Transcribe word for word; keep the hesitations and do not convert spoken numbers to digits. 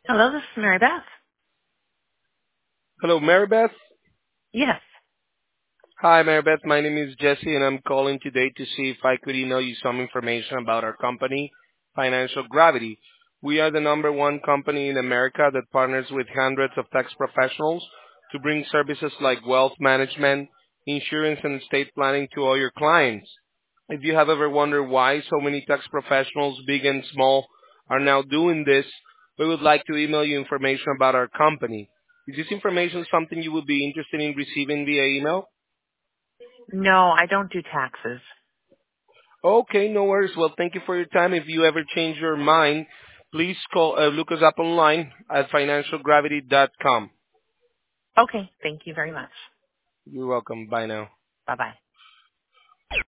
Hello, this is Mary Beth. Hello, Maribeth. Yes. Hi, Maribeth. My name is Jesse, and I'm calling today to see if I could email you some information about our company, Financial Gravity. We are the number one company in America that partners with hundreds of tax professionals to bring services like wealth management, insurance, and estate planning to all your clients. If you have ever wondered why so many tax professionals, big and small, are now doing this, we would like to email you information about our company. Is this information something you would be interested in receiving via email? No, I don't do taxes. Okay, no worries. Well, thank you for your time. If you ever change your mind, please call, uh, look us up online at financial gravity dot com. Okay, thank you very much. You're welcome. Bye now. Bye-bye.